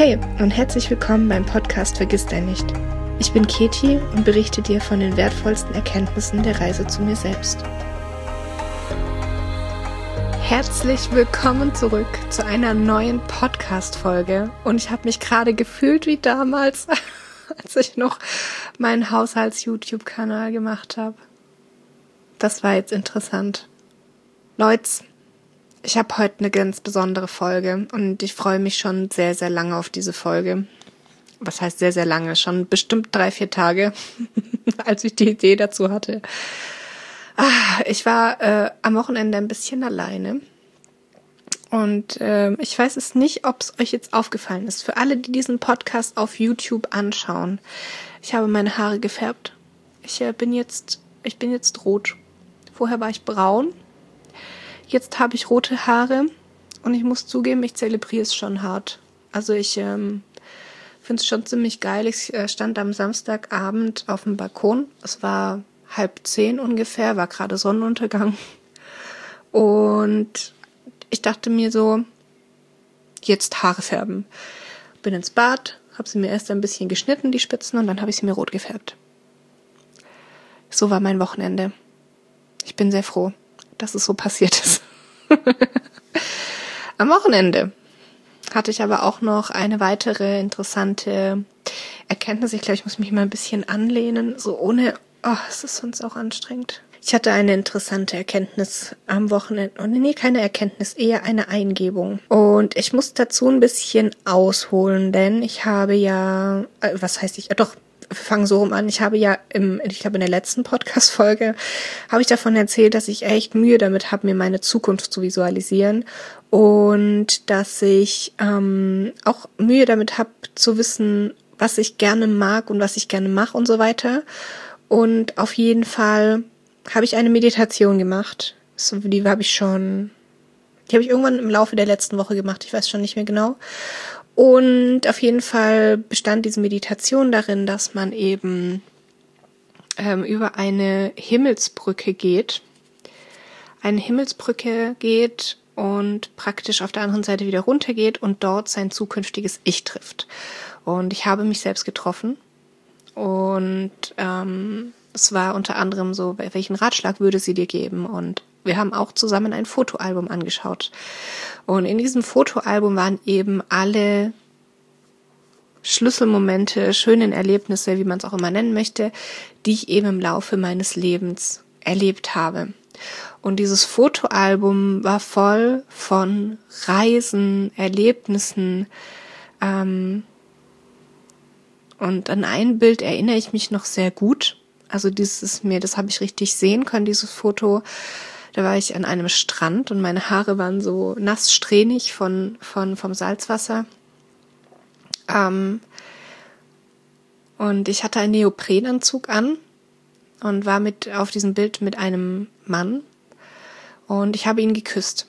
Hey und herzlich willkommen beim Podcast Vergiss dein nicht. Ich bin Keti und berichte dir von den wertvollsten Erkenntnissen der Reise zu mir selbst. Herzlich willkommen zurück zu einer neuen Podcast-Folge und ich habe mich gerade gefühlt wie damals, als ich noch meinen Haushalts-YouTube-Kanal gemacht habe. Das war jetzt interessant. Leute, ich habe heute eine ganz besondere Folge und ich freue mich schon sehr, sehr lange auf diese Folge. Was heißt sehr, sehr lange? Schon bestimmt 3-4 Tage, als ich die Idee dazu hatte. Ich war am Wochenende ein bisschen alleine und ich weiß es nicht, ob es euch jetzt aufgefallen ist. Für alle, die diesen Podcast auf YouTube anschauen, ich habe meine Haare gefärbt. Ich bin jetzt rot. Vorher war ich braun. Jetzt habe ich rote Haare und ich muss zugeben, ich zelebriere es schon hart. Also ich finde es schon ziemlich geil. Ich stand am Samstagabend auf dem Balkon. Es war 9:30 ungefähr, war gerade Sonnenuntergang. Und ich dachte mir so, jetzt Haare färben. Bin ins Bad, habe sie mir erst ein bisschen geschnitten, die Spitzen, und dann habe ich sie mir rot gefärbt. So war mein Wochenende. Ich bin sehr froh, dass es so passiert ist. Am Wochenende hatte ich aber auch noch eine weitere interessante Erkenntnis. Ich glaube, ich muss mich mal ein bisschen anlehnen, so ohne, es ist sonst auch anstrengend. Ich hatte eine interessante Erkenntnis am Wochenende. Nee, keine Erkenntnis, eher eine Eingebung. Und ich muss dazu ein bisschen ausholen, denn ich habe ja, wir fangen so rum an. Ich habe ja in der letzten Podcast-Folge habe ich davon erzählt, dass ich echt Mühe damit habe, mir meine Zukunft zu visualisieren und dass ich auch Mühe damit habe, zu wissen, was ich gerne mag und was ich gerne mache und so weiter. Und auf jeden Fall habe ich eine Meditation gemacht. Die habe ich irgendwann im Laufe der letzten Woche gemacht. Ich weiß schon nicht mehr genau. Und auf jeden Fall bestand diese Meditation darin, dass man eben über eine Himmelsbrücke geht. Eine Himmelsbrücke geht und praktisch auf der anderen Seite wieder runtergeht und dort sein zukünftiges Ich trifft. Und ich habe mich selbst getroffen. Und es war unter anderem so, welchen Ratschlag würde sie dir geben? Und wir haben auch zusammen ein Fotoalbum angeschaut. Und in diesem Fotoalbum waren eben alle Schlüsselmomente, schönen Erlebnisse, wie man es auch immer nennen möchte, die ich eben im Laufe meines Lebens erlebt habe. Und dieses Fotoalbum war voll von Reisen, Erlebnissen. Und an ein Bild erinnere ich mich noch sehr gut. Also das habe ich richtig sehen können, dieses Foto. Da war ich an einem Strand und meine Haare waren so nass strähnig vom Salzwasser. Und ich hatte einen Neoprenanzug an und war auf diesem Bild mit einem Mann und ich habe ihn geküsst.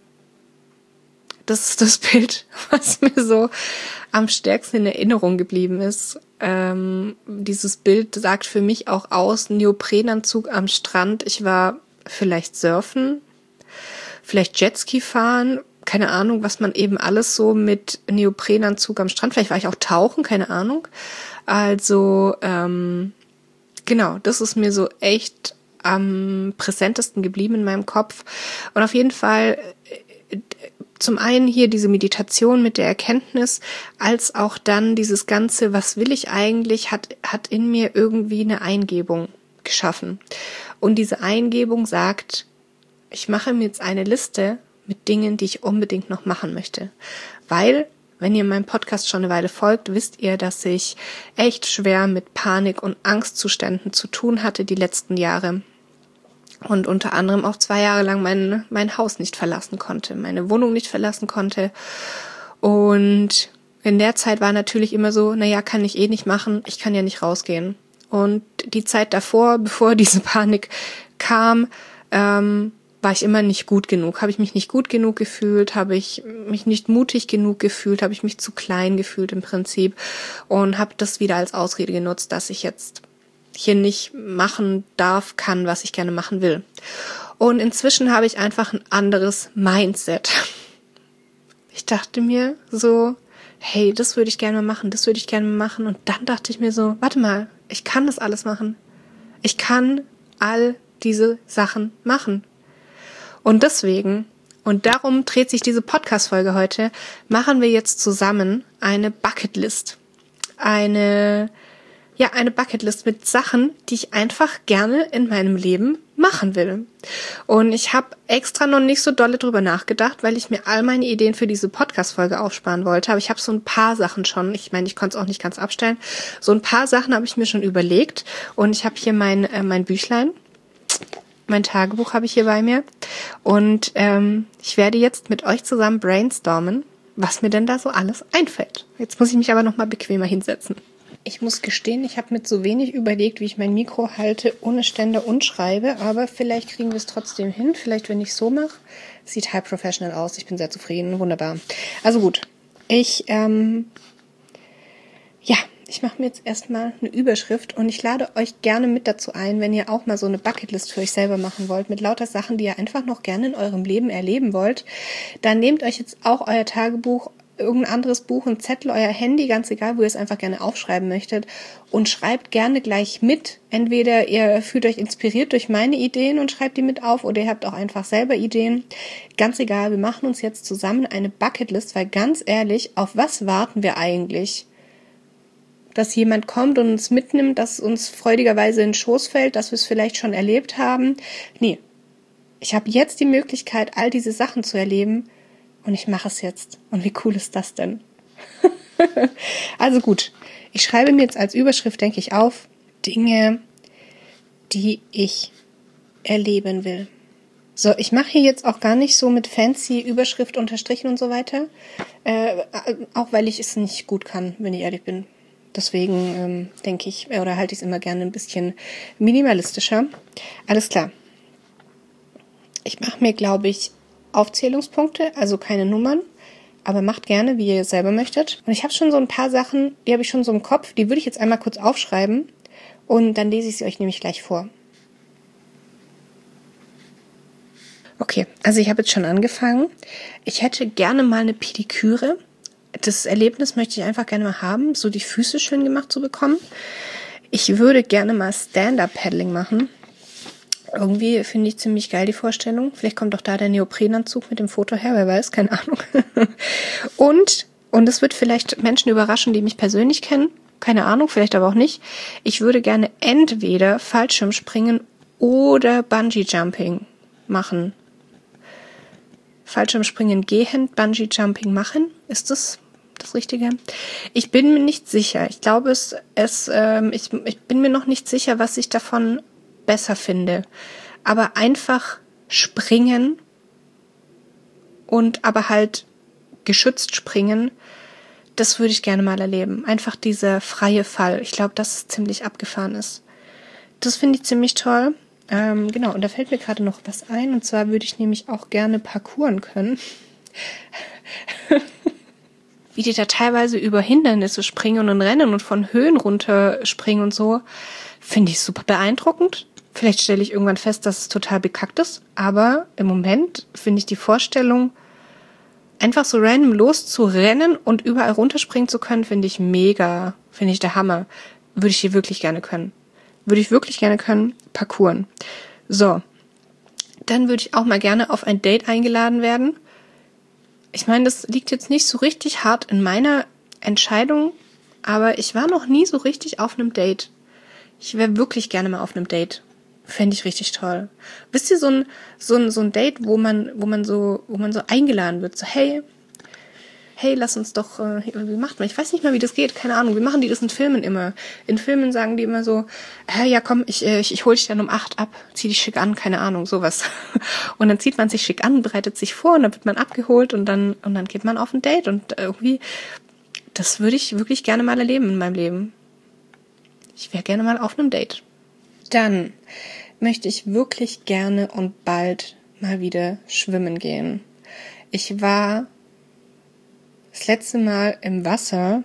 Das ist das Bild, was mir so am stärksten in Erinnerung geblieben ist. Dieses Bild sagt für mich auch aus, Neoprenanzug am Strand. Ich war vielleicht surfen, vielleicht Jetski fahren, keine Ahnung, was man eben alles so mit Neoprenanzug am Strand, vielleicht war ich auch tauchen, keine Ahnung. Also, genau, das ist mir so echt am präsentesten geblieben in meinem Kopf. Und auf jeden Fall zum einen hier diese Meditation mit der Erkenntnis, als auch dann dieses Ganze, was will ich eigentlich, hat in mir irgendwie eine Eingebung geschaffen. Und diese Eingebung sagt, ich mache mir jetzt eine Liste mit Dingen, die ich unbedingt noch machen möchte. Weil, wenn ihr meinem Podcast schon eine Weile folgt, wisst ihr, dass ich echt schwer mit Panik- und Angstzuständen zu tun hatte die letzten Jahre. Und unter anderem auch 2 Jahre lang mein Haus nicht verlassen konnte, meine Wohnung nicht verlassen konnte. Und in der Zeit war natürlich immer so, kann ich eh nicht machen, ich kann ja nicht rausgehen. Und die Zeit davor, bevor diese Panik kam, war ich immer nicht gut genug. Habe ich mich nicht gut genug gefühlt, habe ich mich nicht mutig genug gefühlt, habe ich mich zu klein gefühlt im Prinzip und habe das wieder als Ausrede genutzt, dass ich jetzt hier nicht machen kann, was ich gerne machen will. Und inzwischen habe ich einfach ein anderes Mindset. Ich dachte mir so, hey, das würde ich gerne mal machen, das würde ich gerne mal machen. Und dann dachte ich mir so, warte mal, ich kann das alles machen. Ich kann all diese Sachen machen. Und deswegen, und darum dreht sich diese Podcast-Folge heute, machen wir jetzt zusammen eine Bucketlist. Eine Bucketlist mit Sachen, die ich einfach gerne in meinem Leben machen will. Und ich habe extra noch nicht so dolle drüber nachgedacht, weil ich mir all meine Ideen für diese Podcast-Folge aufsparen wollte. Aber ich habe so ein paar Sachen schon, ich meine, ich konnte es auch nicht ganz abstellen, so ein paar Sachen habe ich mir schon überlegt. Und ich habe hier mein Büchlein, mein Tagebuch habe ich hier bei mir. Und ich werde jetzt mit euch zusammen brainstormen, was mir denn da so alles einfällt. Jetzt muss ich mich aber noch mal bequemer hinsetzen. Ich muss gestehen, ich habe mit so wenig überlegt, wie ich mein Mikro halte, ohne Ständer und schreibe, aber vielleicht kriegen wir es trotzdem hin. Vielleicht, wenn ich so mache. Sieht halb professional aus. Ich bin sehr zufrieden. Wunderbar. Also gut. Ich mache mir jetzt erstmal eine Überschrift und ich lade euch gerne mit dazu ein, wenn ihr auch mal so eine Bucketlist für euch selber machen wollt, mit lauter Sachen, die ihr einfach noch gerne in eurem Leben erleben wollt. Dann nehmt euch jetzt auch euer Tagebuch, irgendein anderes Buch, ein Zettel, euer Handy, ganz egal, wo ihr es einfach gerne aufschreiben möchtet und schreibt gerne gleich mit. Entweder ihr fühlt euch inspiriert durch meine Ideen und schreibt die mit auf oder ihr habt auch einfach selber Ideen. Ganz egal, wir machen uns jetzt zusammen eine Bucketlist, weil ganz ehrlich, auf was warten wir eigentlich? Dass jemand kommt und uns mitnimmt, dass uns freudigerweise in den Schoß fällt, dass wir es vielleicht schon erlebt haben. Nee, ich habe jetzt die Möglichkeit, all diese Sachen zu erleben. Und ich mache es jetzt. Und wie cool ist das denn? Also gut, ich schreibe mir jetzt als Überschrift, denke ich, auf Dinge, die ich erleben will. So, ich mache hier jetzt auch gar nicht so mit fancy Überschrift, Unterstrichen und so weiter. Auch weil ich es nicht gut kann, wenn ich ehrlich bin. Deswegen denke ich, oder halte ich es immer gerne ein bisschen minimalistischer. Alles klar. Ich mache mir, glaube ich, Aufzählungspunkte, also keine Nummern, aber macht gerne, wie ihr selber möchtet. Und ich habe schon so ein paar Sachen, die habe ich schon so im Kopf, die würde ich jetzt einmal kurz aufschreiben und dann lese ich sie euch nämlich gleich vor. Okay, also ich habe jetzt schon angefangen. Ich hätte gerne mal eine Pediküre. Das Erlebnis möchte ich einfach gerne mal haben, so die Füße schön gemacht zu bekommen. Ich würde gerne mal Stand-Up-Paddling machen. Irgendwie finde ich ziemlich geil die Vorstellung. Vielleicht kommt auch da der Neoprenanzug mit dem Foto her, wer weiß, keine Ahnung. Und es wird vielleicht Menschen überraschen, die mich persönlich kennen. Keine Ahnung, vielleicht aber auch nicht. Ich würde gerne entweder Fallschirmspringen oder Bungee-Jumping machen. Fallschirmspringen gehend, Bungee-Jumping machen. Ist das Richtige? Ich bin mir nicht sicher. Ich glaube, ich bin mir noch nicht sicher, was ich davon besser finde. Aber einfach springen und aber halt geschützt springen, das würde ich gerne mal erleben. Einfach dieser freie Fall. Ich glaube, dass es ziemlich abgefahren ist. Das finde ich ziemlich toll. Genau, und da fällt mir gerade noch was ein. Und zwar würde ich nämlich auch gerne parkouren können. Wie die da teilweise über Hindernisse springen und rennen und von Höhen runterspringen und so, finde ich super beeindruckend. Vielleicht stelle ich irgendwann fest, dass es total bekackt ist, aber im Moment finde ich die Vorstellung, einfach so random loszurennen und überall runterspringen zu können, finde ich mega, finde ich der Hammer. Würde ich hier wirklich gerne können. Würde ich wirklich gerne können, parkouren. So, dann würde ich auch mal gerne auf ein Date eingeladen werden. Ich meine, das liegt jetzt nicht so richtig hart in meiner Entscheidung, aber ich war noch nie so richtig auf einem Date. Ich wäre wirklich gerne mal auf einem Date. Fände ich richtig toll. Wisst ihr, so ein Date, wo man so eingeladen wird, so hey, lass uns doch, wie macht man? Ich weiß nicht mal, wie das geht, keine Ahnung. Wie machen die das in Filmen immer? In Filmen sagen die immer so, ja komm, ich hol dich dann um 8 ab, zieh dich schick an, keine Ahnung, sowas. Und dann zieht man sich schick an, bereitet sich vor und dann wird man abgeholt und dann geht man auf ein Date und irgendwie, das würde ich wirklich gerne mal erleben in meinem Leben. Ich wäre gerne mal auf einem Date. Dann möchte ich wirklich gerne und bald mal wieder schwimmen gehen. Ich war das letzte Mal im Wasser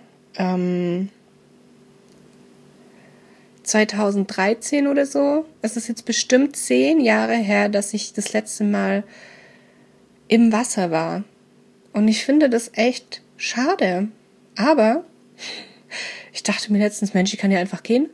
2013 oder so. Es ist jetzt bestimmt 10 Jahre her, dass ich das letzte Mal im Wasser war. Und ich finde das echt schade. Aber ich dachte mir letztens, Mensch, ich kann ja einfach gehen.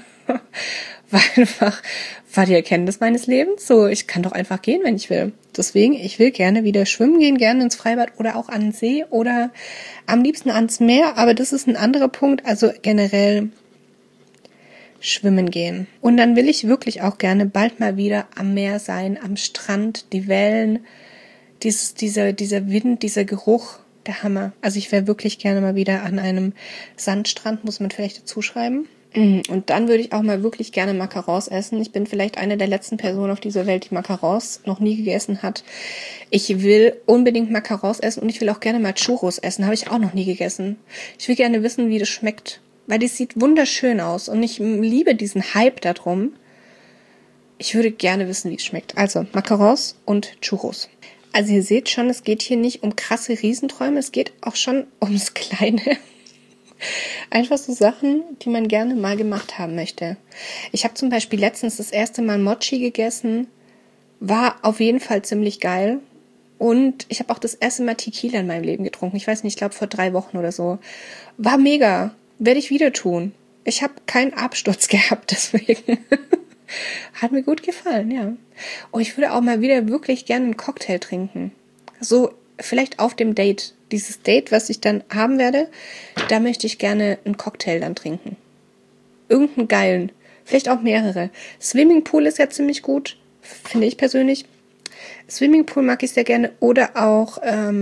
War die Erkenntnis meines Lebens. So, ich kann doch einfach gehen, wenn ich will. Deswegen, ich will gerne wieder schwimmen gehen, gerne ins Freibad oder auch an den See oder am liebsten ans Meer. Aber das ist ein anderer Punkt. Also generell schwimmen gehen. Und dann will ich wirklich auch gerne bald mal wieder am Meer sein, am Strand, die Wellen, dieser Wind, dieser Geruch, der Hammer. Also ich wäre wirklich gerne mal wieder an einem Sandstrand, muss man vielleicht dazu schreiben. Und dann würde ich auch mal wirklich gerne Macarons essen. Ich bin vielleicht eine der letzten Personen auf dieser Welt, die Macarons noch nie gegessen hat. Ich will unbedingt Macarons essen und ich will auch gerne mal Churros essen. Habe ich auch noch nie gegessen. Ich will gerne wissen, wie das schmeckt, weil das sieht wunderschön aus und ich liebe diesen Hype darum. Ich würde gerne wissen, wie es schmeckt. Also Macarons und Churros. Also ihr seht schon, es geht hier nicht um krasse Riesenträume, es geht auch schon ums Kleine. Einfach so Sachen, die man gerne mal gemacht haben möchte. Ich habe zum Beispiel letztens das erste Mal Mochi gegessen. War auf jeden Fall ziemlich geil. Und ich habe auch das erste Mal Tequila in meinem Leben getrunken. Ich weiß nicht, ich glaube vor 3 Wochen oder so. War mega. Werde ich wieder tun. Ich habe keinen Absturz gehabt, deswegen. Hat mir gut gefallen, ja. Oh, ich würde auch mal wieder wirklich gerne einen Cocktail trinken. So, vielleicht auf dem Date. Dieses Date, was ich dann haben werde, da möchte ich gerne einen Cocktail dann trinken. Irgendeinen geilen. Vielleicht auch mehrere. Swimmingpool ist ja ziemlich gut, finde ich persönlich. Swimmingpool mag ich sehr gerne. Oder auch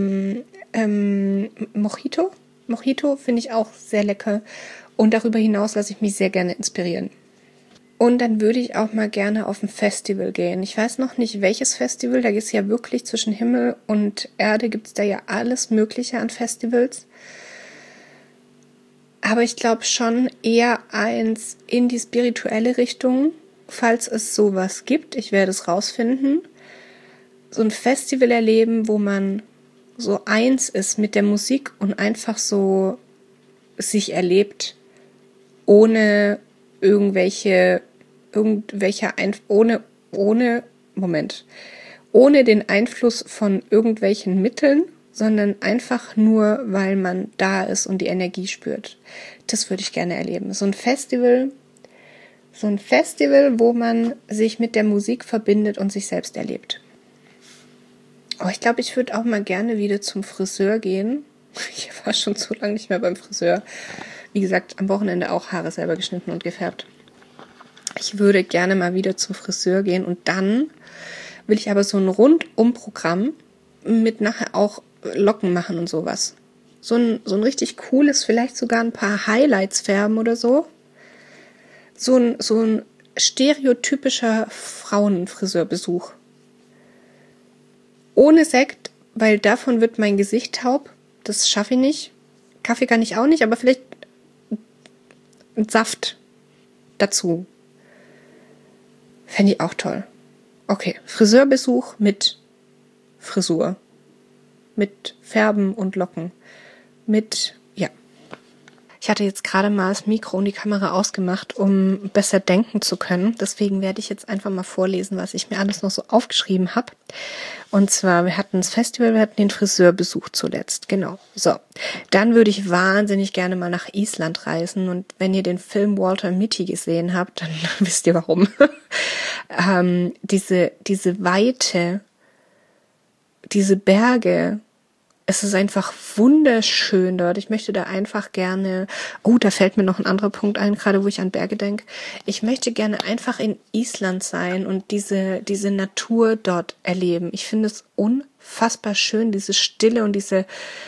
Mojito. Mojito finde ich auch sehr lecker. Und darüber hinaus lasse ich mich sehr gerne inspirieren. Und dann würde ich auch mal gerne auf ein Festival gehen. Ich weiß noch nicht, welches Festival. Da gibt es ja wirklich zwischen Himmel und Erde, gibt es da ja alles Mögliche an Festivals. Aber ich glaube schon eher eins in die spirituelle Richtung, falls es sowas gibt. Ich werde es rausfinden. So ein Festival erleben, wo man so eins ist mit der Musik und einfach so sich erlebt, ohne ohne den Einfluss von irgendwelchen Mitteln, sondern einfach nur, weil man da ist und die Energie spürt. Das würde ich gerne erleben. So ein Festival, wo man sich mit der Musik verbindet und sich selbst erlebt. Oh, ich glaube, ich würde auch mal gerne wieder zum Friseur gehen. Ich war schon so lange nicht mehr beim Friseur. Wie gesagt, am Wochenende auch Haare selber geschnitten und gefärbt. Ich würde gerne mal wieder zum Friseur gehen und dann will ich aber so ein Rundum-Programm mit nachher auch Locken machen und sowas. So ein richtig cooles, vielleicht sogar ein paar Highlights färben oder so. So ein stereotypischer Frauenfriseurbesuch. Ohne Sekt, weil davon wird mein Gesicht taub. Das schaffe ich nicht. Kaffee kann ich auch nicht, aber vielleicht ein Saft dazu. Fände ich auch toll. Okay, Friseurbesuch mit Frisur. Mit Färben und Locken. Ich hatte jetzt gerade mal das Mikro und die Kamera ausgemacht, um besser denken zu können. Deswegen werde ich jetzt einfach mal vorlesen, was ich mir alles noch so aufgeschrieben habe. Und zwar, wir hatten das Festival, wir hatten den Friseurbesuch zuletzt. Genau. So, dann würde ich wahnsinnig gerne mal nach Island reisen. Und wenn ihr den Film Walter Mitty gesehen habt, dann wisst ihr warum. Diese Weite, diese Berge, es ist einfach wunderschön dort. Ich möchte da einfach gerne, da fällt mir noch ein anderer Punkt ein, gerade wo ich an Berge denke. Ich möchte gerne einfach in Island sein und diese Natur dort erleben. Ich finde es unfassbar schön, diese Stille und dieses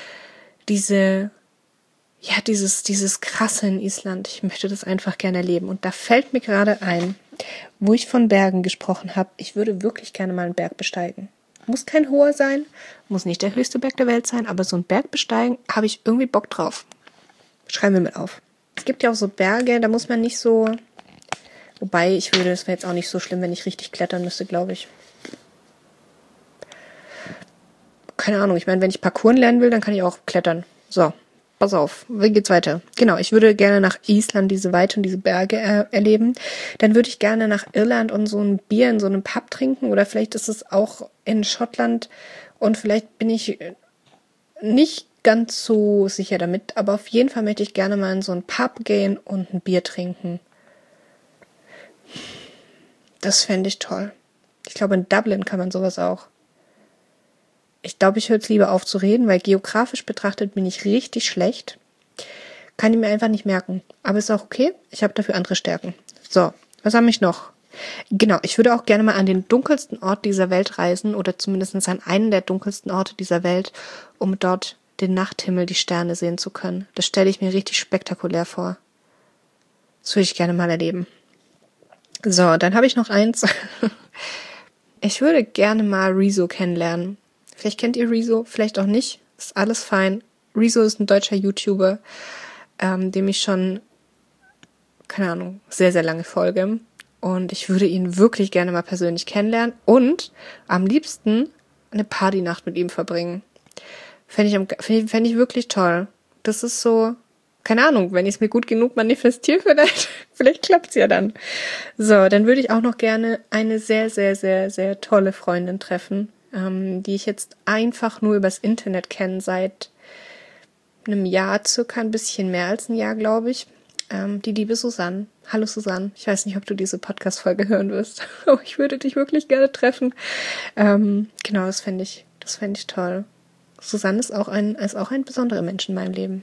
Krasse in Island. Ich möchte das einfach gerne erleben. Und da fällt mir gerade ein, wo ich von Bergen gesprochen habe, ich würde wirklich gerne mal einen Berg besteigen. Muss kein hoher sein, muss nicht der höchste Berg der Welt sein, aber so ein Berg besteigen, habe ich irgendwie Bock drauf. Schreiben wir mit auf. Es gibt ja auch so Berge, da muss man nicht so, wobei es wäre jetzt auch nicht so schlimm, wenn ich richtig klettern müsste, glaube ich. Keine Ahnung, ich meine, wenn ich Parkour lernen will, dann kann ich auch klettern. So, pass auf, wie geht's weiter? Genau, ich würde gerne nach Island diese Weite und diese Berge erleben. Dann würde ich gerne nach Irland und so ein Bier in so einem Pub trinken oder vielleicht ist es auch in Schottland und vielleicht bin ich nicht ganz so sicher damit, aber auf jeden Fall möchte ich gerne mal in so einen Pub gehen und ein Bier trinken. Das fände ich toll. Ich glaube, in Dublin kann man sowas auch. Ich glaube, ich höre jetzt lieber auf zu reden, weil geografisch betrachtet bin ich richtig schlecht. Kann ich mir einfach nicht merken. Aber ist auch okay. Ich habe dafür andere Stärken. So, was habe ich noch? Genau, ich würde auch gerne mal an den dunkelsten Ort dieser Welt reisen oder zumindest an einen der dunkelsten Orte dieser Welt, um dort den Nachthimmel, die Sterne sehen zu können. Das stelle ich mir richtig spektakulär vor. Das würde ich gerne mal erleben. So, dann habe ich noch eins. Ich würde gerne mal Rezo kennenlernen. Vielleicht kennt ihr Rezo, vielleicht auch nicht. Ist alles fein. Rezo ist ein deutscher YouTuber, dem ich schon, keine Ahnung, sehr, sehr lange folge. Und ich würde ihn wirklich gerne mal persönlich kennenlernen und am liebsten eine Partynacht mit ihm verbringen. Fände ich wirklich toll. Das ist so, keine Ahnung, wenn ich es mir gut genug manifestiere, vielleicht klappt es ja dann. So, dann würde ich auch noch gerne eine sehr, sehr, sehr, sehr tolle Freundin treffen, die ich jetzt einfach nur übers Internet kenne, seit einem Jahr, circa ein bisschen mehr als ein Jahr, glaube ich. Die liebe Susanne. Hallo Susanne, ich weiß nicht, ob du diese Podcast-Folge hören wirst, aber ich würde dich wirklich gerne treffen. Genau, das fände ich toll. Susanne ist auch ein besonderer Mensch in meinem Leben.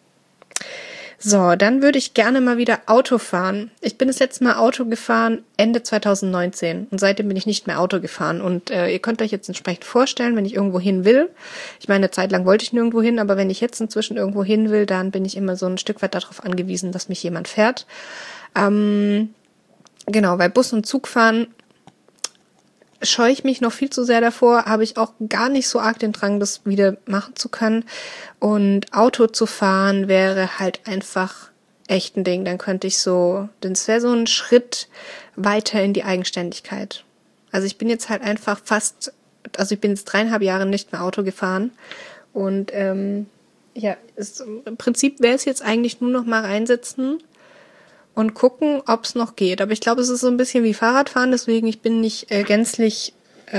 So, dann würde ich gerne mal wieder Auto fahren. Ich bin das letzte Mal Auto gefahren Ende 2019 und seitdem bin ich nicht mehr Auto gefahren. Und ihr könnt euch jetzt entsprechend vorstellen, wenn ich irgendwo hin will, ich meine, eine Zeit lang wollte ich nirgendwo hin, aber wenn ich jetzt inzwischen irgendwo hin will, dann bin ich immer so ein Stück weit darauf angewiesen, dass mich jemand fährt. Genau, weil Bus und Zug fahren scheue ich mich noch viel zu sehr davor, habe ich auch gar nicht so arg den Drang, das wieder machen zu können. Und Auto zu fahren wäre halt einfach echt ein Ding. Dann könnte ich das wäre so ein Schritt weiter in die Eigenständigkeit. Also ich bin jetzt halt einfach ich bin jetzt 3,5 Jahre nicht mehr Auto gefahren. Und im Prinzip wäre es jetzt eigentlich nur noch mal reinsetzen und gucken, ob es noch geht. Aber ich glaube, es ist so ein bisschen wie Fahrradfahren, deswegen ich bin nicht gänzlich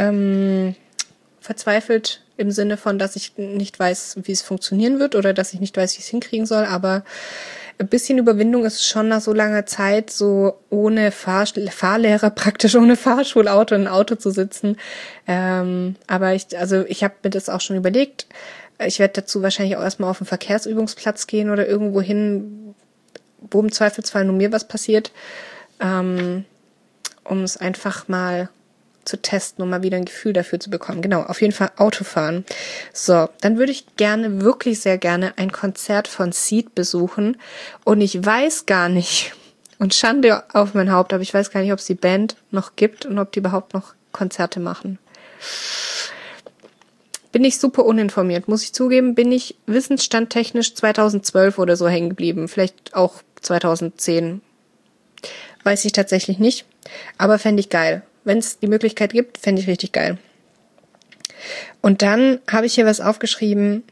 verzweifelt im Sinne von, dass ich nicht weiß, wie es funktionieren wird oder dass ich nicht weiß, wie ich es hinkriegen soll, aber ein bisschen Überwindung ist schon nach so langer Zeit, so ohne Fahrlehrer, praktisch ohne Fahrschulauto in ein Auto zu sitzen. Aber ich habe mir das auch schon überlegt. Ich werde dazu wahrscheinlich auch erstmal auf den Verkehrsübungsplatz gehen oder irgendwo hin, wo im Zweifelsfall nur mir was passiert, um es einfach mal zu testen, um mal wieder ein Gefühl dafür zu bekommen. Genau, auf jeden Fall Autofahren. So, dann würde ich wirklich sehr gerne ein Konzert von Seeed besuchen und ich weiß gar nicht, und Schande auf mein Haupt, aber ich weiß gar nicht, ob es die Band noch gibt und ob die überhaupt noch Konzerte machen. Bin ich super uninformiert, muss ich zugeben, bin ich wissensstandtechnisch 2012 oder so hängen geblieben, vielleicht auch 2010. Weiß ich tatsächlich nicht, aber fände ich geil. Wenn es die Möglichkeit gibt, fände ich richtig geil. Und dann habe ich hier was aufgeschrieben.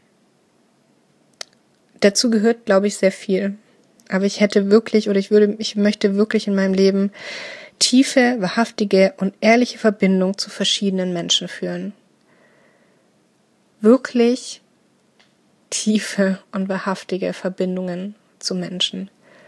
Dazu gehört, glaube ich, sehr viel. Aber ich möchte wirklich in meinem Leben tiefe, wahrhaftige und ehrliche Verbindung zu verschiedenen Menschen führen. Wirklich tiefe und wahrhaftige Verbindungen zu Menschen.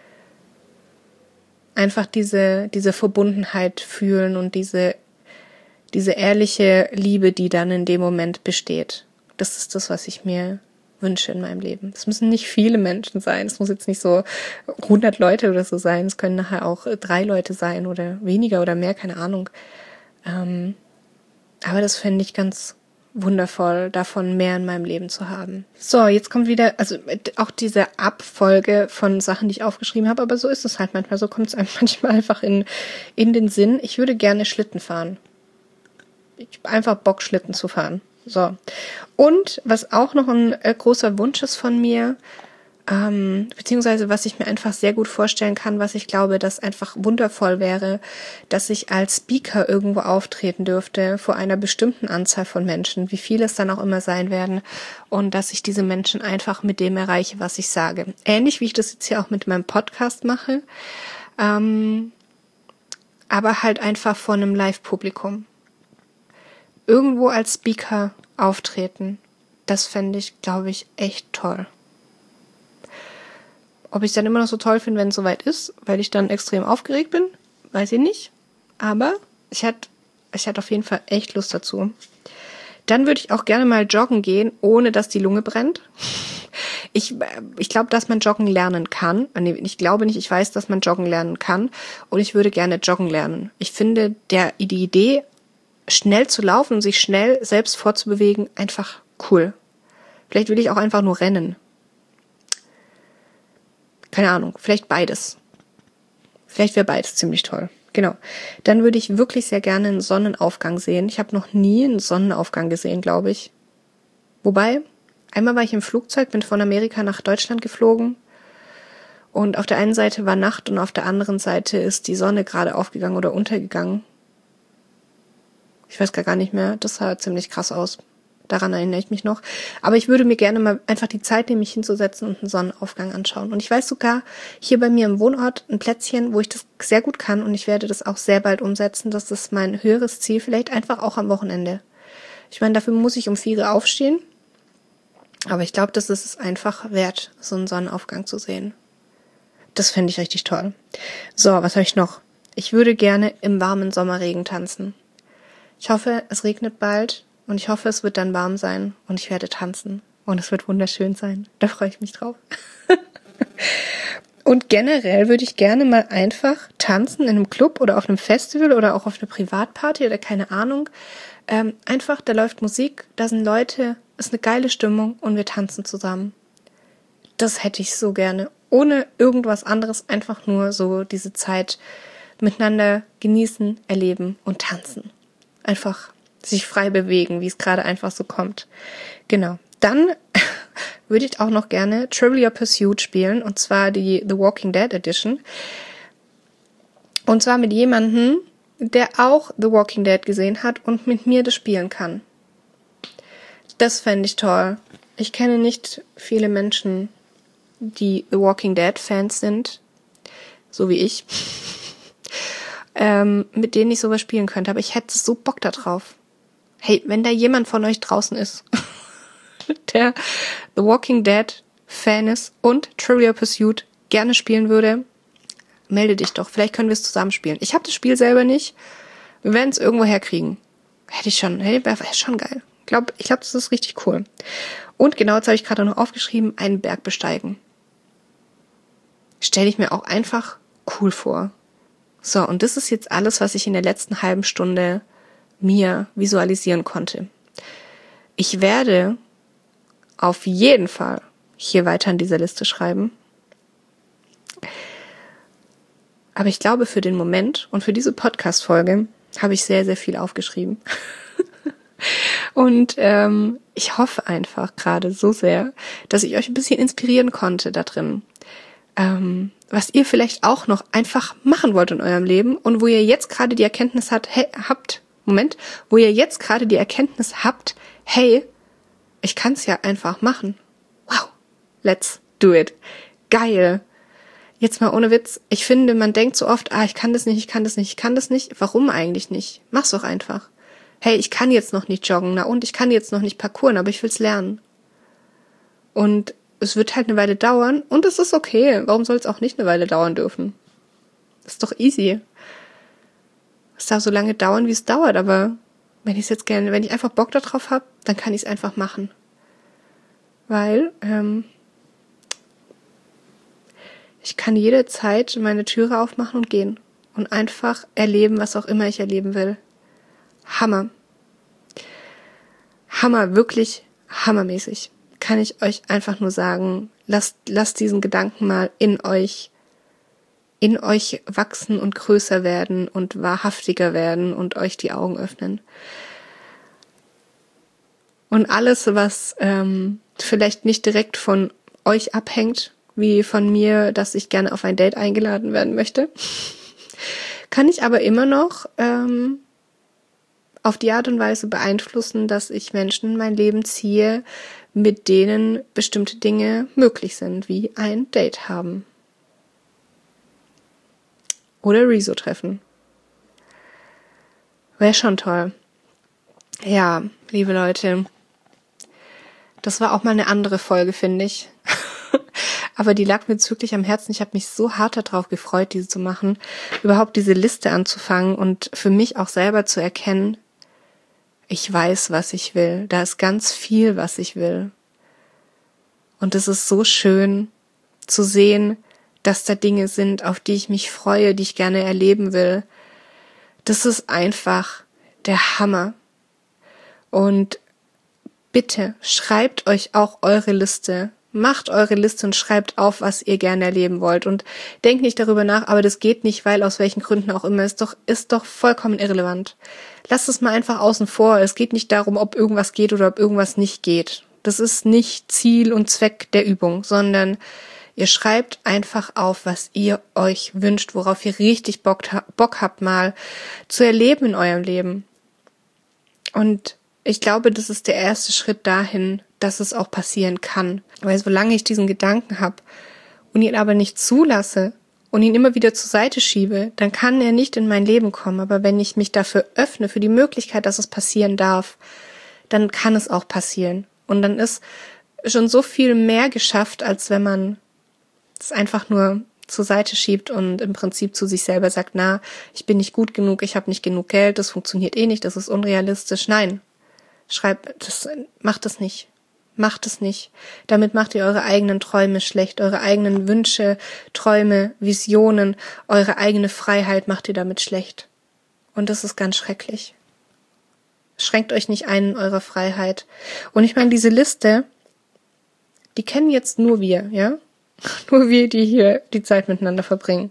Einfach diese Verbundenheit fühlen und diese ehrliche Liebe, die dann in dem Moment besteht. Das ist das, was ich mir wünsche in meinem Leben. Es müssen nicht viele Menschen sein. Es muss jetzt nicht so 100 Leute oder so sein. Es können nachher auch 3 Leute sein oder weniger oder mehr, keine Ahnung. Aber das fände ich ganz wundervoll, davon mehr in meinem Leben zu haben. So, jetzt kommt wieder, also auch diese Abfolge von Sachen, die ich aufgeschrieben habe, aber so ist es halt manchmal, so kommt es einem manchmal einfach in den Sinn. Ich würde gerne Schlitten fahren. Ich habe einfach Bock, Schlitten zu fahren. So. Und was auch noch ein großer Wunsch ist von mir, beziehungsweise was ich mir einfach sehr gut vorstellen kann, was ich glaube, dass einfach wundervoll wäre, dass ich als Speaker irgendwo auftreten dürfte vor einer bestimmten Anzahl von Menschen, wie viele es dann auch immer sein werden, und dass ich diese Menschen einfach mit dem erreiche, was ich sage. Ähnlich wie ich das jetzt hier auch mit meinem Podcast mache, aber halt einfach vor einem Live-Publikum. Irgendwo als Speaker auftreten Das fände ich, glaube ich, echt toll. Ob ich es dann immer noch so toll finde, wenn es soweit ist, weil ich dann extrem aufgeregt bin, weiß ich nicht. Aber ich hatte auf jeden Fall echt Lust dazu. Dann würde ich auch gerne mal joggen gehen, ohne dass die Lunge brennt. Ich glaube, dass man joggen lernen kann. Nee, ich glaube nicht, ich weiß, dass man joggen lernen kann. Und ich würde gerne joggen lernen. Ich finde die Idee, schnell zu laufen und sich schnell selbst fortzubewegen, einfach cool. Vielleicht will ich auch einfach nur rennen. Keine Ahnung, vielleicht beides. Vielleicht wäre beides ziemlich toll. Genau. Dann würde ich wirklich sehr gerne einen Sonnenaufgang sehen. Ich habe noch nie einen Sonnenaufgang gesehen, glaube ich. Wobei, einmal war ich im Flugzeug, bin von Amerika nach Deutschland geflogen. Und auf der einen Seite war Nacht und auf der anderen Seite ist die Sonne gerade aufgegangen oder untergegangen. Ich weiß gar nicht mehr. Das sah ziemlich krass aus. Daran erinnere ich mich noch. Aber ich würde mir gerne mal einfach die Zeit nehmen, mich hinzusetzen und einen Sonnenaufgang anschauen. Und ich weiß sogar hier bei mir im Wohnort ein Plätzchen, wo ich das sehr gut kann. Und ich werde das auch sehr bald umsetzen. Das ist mein höheres Ziel. Vielleicht einfach auch am Wochenende. Ich meine, dafür muss ich um 4 Uhr aufstehen. Aber ich glaube, das ist es einfach wert, so einen Sonnenaufgang zu sehen. Das fände ich richtig toll. So, was habe ich noch? Ich würde gerne im warmen Sommerregen tanzen. Ich hoffe, es regnet bald. Und ich hoffe, es wird dann warm sein und ich werde tanzen. Und es wird wunderschön sein. Da freue ich mich drauf. Und generell würde ich gerne mal einfach tanzen in einem Club oder auf einem Festival oder auch auf einer Privatparty oder keine Ahnung. Einfach, da läuft Musik, da sind Leute, ist eine geile Stimmung und wir tanzen zusammen. Das hätte ich so gerne. Ohne irgendwas anderes, einfach nur so diese Zeit miteinander genießen, erleben und tanzen. Einfach sich frei bewegen, wie es gerade einfach so kommt. Genau. Dann würde ich auch noch gerne Trivial Pursuit spielen, und zwar die The Walking Dead Edition. Und zwar mit jemandem, der auch The Walking Dead gesehen hat und mit mir das spielen kann. Das fände ich toll. Ich kenne nicht viele Menschen, die The Walking Dead Fans sind, so wie ich, mit denen ich sowas spielen könnte. Aber ich hätte so Bock da drauf. Hey, wenn da jemand von euch draußen ist, der The Walking Dead Fan ist und Trivial Pursuit gerne spielen würde, melde dich doch. Vielleicht können wir es zusammen spielen. Ich habe das Spiel selber nicht. Wir werden es irgendwo herkriegen. Wäre schon geil. Ich glaube, das ist richtig cool. Und genau, jetzt habe ich gerade noch aufgeschrieben, einen Berg besteigen. Stelle ich mir auch einfach cool vor. So, und das ist jetzt alles, was ich in der letzten halben Stunde mir visualisieren konnte. Ich werde auf jeden Fall hier weiter in dieser Liste schreiben. Aber ich glaube, für den Moment und für diese Podcast-Folge habe ich sehr, sehr viel aufgeschrieben. Und ich hoffe einfach gerade so sehr, dass ich euch ein bisschen inspirieren konnte da drin. Was ihr vielleicht auch noch einfach machen wollt in eurem Leben und wo ihr jetzt gerade die Erkenntnis habt, hey, ich kann es ja einfach machen. Wow, let's do it. Geil. Jetzt mal ohne Witz. Ich finde, man denkt so oft, ich kann das nicht. Warum eigentlich nicht? Mach's doch einfach. Hey, ich kann jetzt noch nicht joggen, und ich kann jetzt noch nicht parkouren, aber ich will's lernen. Und es wird halt eine Weile dauern und es ist okay. Warum soll es auch nicht eine Weile dauern dürfen? Das ist doch easy. Es darf so lange dauern, wie es dauert, aber wenn ich einfach Bock darauf habe, dann kann ich es einfach machen. Weil ich kann jederzeit meine Türe aufmachen und gehen und einfach erleben, was auch immer ich erleben will. Hammer. Hammer, wirklich hammermäßig. Kann ich euch einfach nur sagen, lasst diesen Gedanken mal in euch wachsen und größer werden und wahrhaftiger werden und euch die Augen öffnen. Und alles, was vielleicht nicht direkt von euch abhängt, wie von mir, dass ich gerne auf ein Date eingeladen werden möchte, kann ich aber immer noch auf die Art und Weise beeinflussen, dass ich Menschen in mein Leben ziehe, mit denen bestimmte Dinge möglich sind, wie ein Date haben. Oder Rezo treffen. Wäre schon toll. Ja, liebe Leute, Das war auch mal eine andere Folge, finde ich. Aber die lag mir jetzt wirklich am Herzen. Ich habe mich so hart darauf gefreut, diese zu machen, überhaupt diese Liste anzufangen und für mich auch selber zu erkennen, ich weiß, was ich will. Da ist ganz viel, was ich will. Und es ist so schön zu sehen, dass da Dinge sind, auf die ich mich freue, die ich gerne erleben will. Das ist einfach der Hammer. Und bitte schreibt euch auch eure Liste. Macht eure Liste und schreibt auf, was ihr gerne erleben wollt. Und denkt nicht darüber nach, aber das geht nicht, weil aus welchen Gründen auch immer. Ist doch vollkommen irrelevant. Lasst es mal einfach außen vor. Es geht nicht darum, ob irgendwas geht oder ob irgendwas nicht geht. Das ist nicht Ziel und Zweck der Übung, sondern ihr schreibt einfach auf, was ihr euch wünscht, worauf ihr richtig Bock habt, mal zu erleben in eurem Leben. Und ich glaube, das ist der erste Schritt dahin, dass es auch passieren kann. Weil solange ich diesen Gedanken habe und ihn aber nicht zulasse und ihn immer wieder zur Seite schiebe, dann kann er nicht in mein Leben kommen. Aber wenn ich mich dafür öffne, für die Möglichkeit, dass es passieren darf, dann kann es auch passieren. Und dann ist schon so viel mehr geschafft, als wenn man es einfach nur zur Seite schiebt und im Prinzip zu sich selber sagt, na, ich bin nicht gut genug, ich habe nicht genug Geld, das funktioniert eh nicht, das ist unrealistisch. Nein, macht es nicht. Macht es nicht. Damit macht ihr eure eigenen Träume schlecht, eure eigenen Wünsche, Träume, Visionen, eure eigene Freiheit macht ihr damit schlecht. Und das ist ganz schrecklich. Schränkt euch nicht ein in eurer Freiheit. Und ich meine, diese Liste, die kennen jetzt nur wir, ja? Nur wir, die hier die Zeit miteinander verbringen.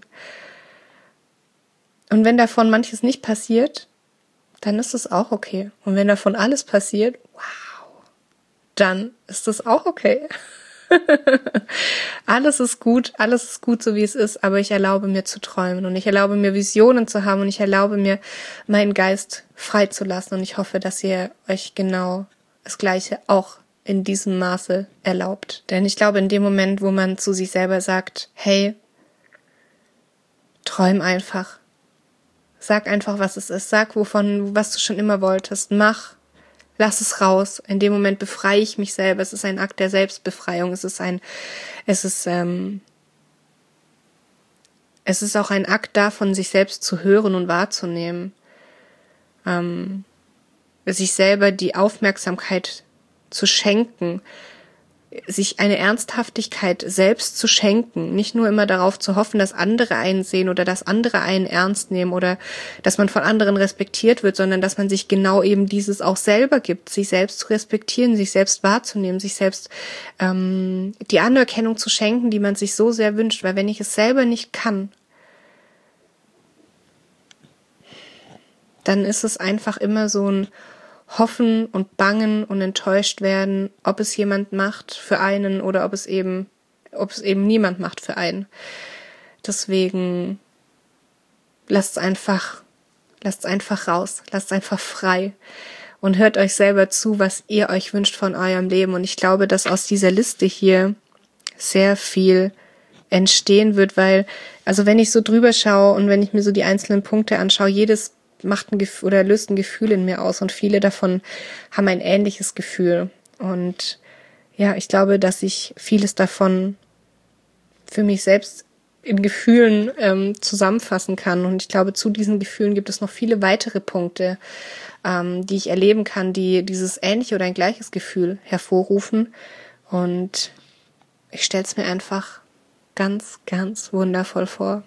Und wenn davon manches nicht passiert, dann ist es auch okay. Und wenn davon alles passiert, wow, dann ist es auch okay. Alles ist gut, so wie es ist, aber ich erlaube mir zu träumen und ich erlaube mir Visionen zu haben und ich erlaube mir, meinen Geist frei zu lassen und ich hoffe, dass ihr euch genau das Gleiche auch in diesem Maße erlaubt. Denn ich glaube, in dem Moment, wo man zu sich selber sagt, hey, träum einfach. Sag einfach, was es ist. Sag, was du schon immer wolltest. Mach. Lass es raus. In dem Moment befreie ich mich selber. Es ist ein Akt der Selbstbefreiung. Es ist auch ein Akt davon, sich selbst zu hören und wahrzunehmen. Sich selber die Aufmerksamkeit zu schenken, sich eine Ernsthaftigkeit selbst zu schenken, nicht nur immer darauf zu hoffen, dass andere einen sehen oder dass andere einen ernst nehmen oder dass man von anderen respektiert wird, sondern dass man sich genau eben dieses auch selber gibt, sich selbst zu respektieren, sich selbst wahrzunehmen, sich selbst die Anerkennung zu schenken, die man sich so sehr wünscht, weil wenn ich es selber nicht kann, dann ist es einfach immer so ein Hoffen und Bangen und enttäuscht werden, ob es jemand macht für einen oder ob es eben niemand macht für einen. Deswegen lasst einfach raus, lasst einfach frei und hört euch selber zu, was ihr euch wünscht von eurem Leben. Und ich glaube, dass aus dieser Liste hier sehr viel entstehen wird, weil, also wenn ich so drüber schaue und wenn ich mir so die einzelnen Punkte anschaue, jedes macht ein Gefühl oder löst ein Gefühl in mir aus und viele davon haben ein ähnliches Gefühl. Und ja, ich glaube, dass ich vieles davon für mich selbst in Gefühlen zusammenfassen kann. Und ich glaube, zu diesen Gefühlen gibt es noch viele weitere Punkte, die ich erleben kann, die dieses ähnliche oder ein gleiches Gefühl hervorrufen. Und ich stelle es mir einfach ganz, ganz wundervoll vor.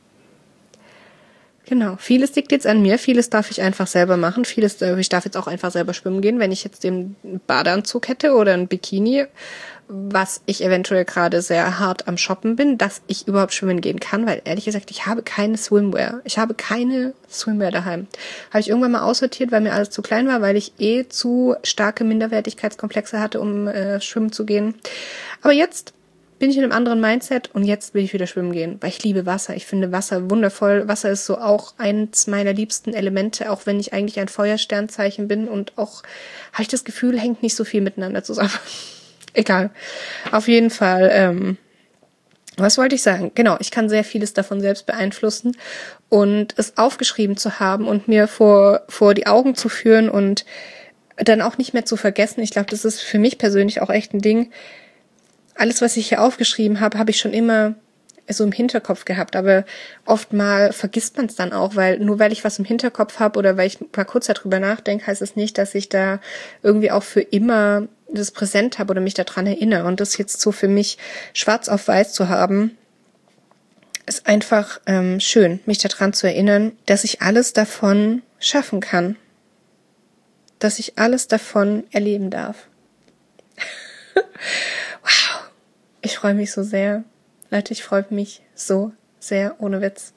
Genau, vieles liegt jetzt an mir, vieles darf ich einfach selber machen, ich darf jetzt auch einfach selber schwimmen gehen, wenn ich jetzt den Badeanzug hätte oder ein Bikini, was ich eventuell gerade sehr hart am Shoppen bin, dass ich überhaupt schwimmen gehen kann, weil ehrlich gesagt, ich habe keine Swimwear daheim. Habe ich irgendwann mal aussortiert, weil mir alles zu klein war, weil ich zu starke Minderwertigkeitskomplexe hatte, um schwimmen zu gehen. Aber jetzt bin ich in einem anderen Mindset und jetzt will ich wieder schwimmen gehen, weil ich liebe Wasser. Ich finde Wasser wundervoll. Wasser ist so auch eins meiner liebsten Elemente, auch wenn ich eigentlich ein Feuersternzeichen bin und auch, habe ich das Gefühl, hängt nicht so viel miteinander zusammen. Egal. Auf jeden Fall, was wollte ich sagen? Genau, ich kann sehr vieles davon selbst beeinflussen und es aufgeschrieben zu haben und mir vor die Augen zu führen und dann auch nicht mehr zu vergessen. Ich glaube, das ist für mich persönlich auch echt ein Ding. Alles, was ich hier aufgeschrieben habe, habe ich schon immer so im Hinterkopf gehabt, aber oft mal vergisst man es dann auch, weil nur weil ich was im Hinterkopf habe oder weil ich mal kurz darüber nachdenke, heißt es nicht, dass ich da irgendwie auch für immer das präsent habe oder mich daran erinnere. Und das jetzt so für mich schwarz auf weiß zu haben, ist einfach schön, mich daran zu erinnern, dass ich alles davon schaffen kann, dass ich alles davon erleben darf. Wow, ich freue mich so sehr. Leute, ich freue mich so sehr, ohne Witz.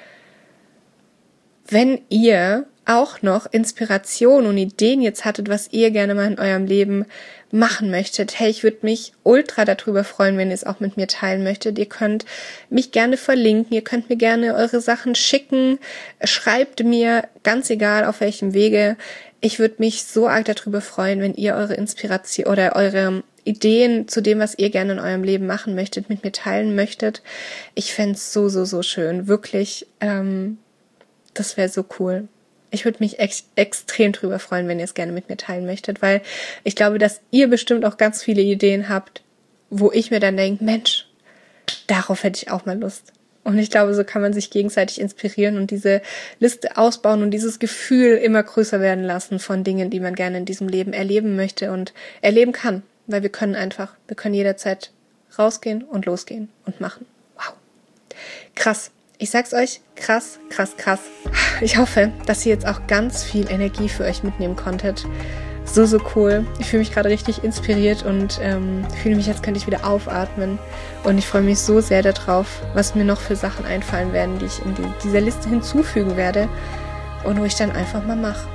Wenn ihr auch noch Inspiration und Ideen jetzt hattet, was ihr gerne mal in eurem Leben machen möchtet, hey, ich würde mich ultra darüber freuen, wenn ihr es auch mit mir teilen möchtet. Ihr könnt mich gerne verlinken, ihr könnt mir gerne eure Sachen schicken, schreibt mir, ganz egal auf welchem Wege. Ich würde mich so arg darüber freuen, wenn ihr eure Inspiration oder eure Ideen zu dem, was ihr gerne in eurem Leben machen möchtet, mit mir teilen möchtet. Ich fände es so schön. Wirklich, das wäre so cool. Ich würde mich extrem drüber freuen, wenn ihr es gerne mit mir teilen möchtet, weil ich glaube, dass ihr bestimmt auch ganz viele Ideen habt, wo ich mir dann denke, Mensch, darauf hätte ich auch mal Lust. Und ich glaube, so kann man sich gegenseitig inspirieren und diese Liste ausbauen und dieses Gefühl immer größer werden lassen von Dingen, die man gerne in diesem Leben erleben möchte und erleben kann. Weil wir können jederzeit rausgehen und losgehen und machen. Wow. Krass. Ich sag's euch, krass. Ich hoffe, dass ihr jetzt auch ganz viel Energie für euch mitnehmen konntet. So cool. Ich fühle mich gerade richtig inspiriert und fühle mich, als könnte ich wieder aufatmen. Und ich freue mich so sehr darauf, was mir noch für Sachen einfallen werden, die ich in dieser Liste hinzufügen werde und wo ich dann einfach mal mache.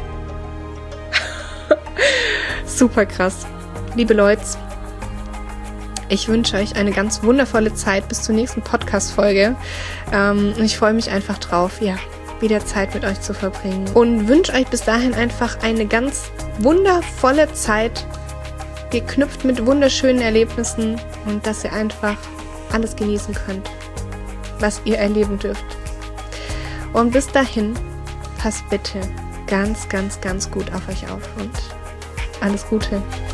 Super krass. Liebe Leute, ich wünsche euch eine ganz wundervolle Zeit bis zur nächsten Podcast-Folge. Und ich freue mich einfach drauf, wieder Zeit mit euch zu verbringen. Und wünsche euch bis dahin einfach eine ganz wundervolle Zeit, geknüpft mit wunderschönen Erlebnissen und dass ihr einfach alles genießen könnt, was ihr erleben dürft. Und bis dahin, passt bitte ganz gut auf euch auf und alles Gute.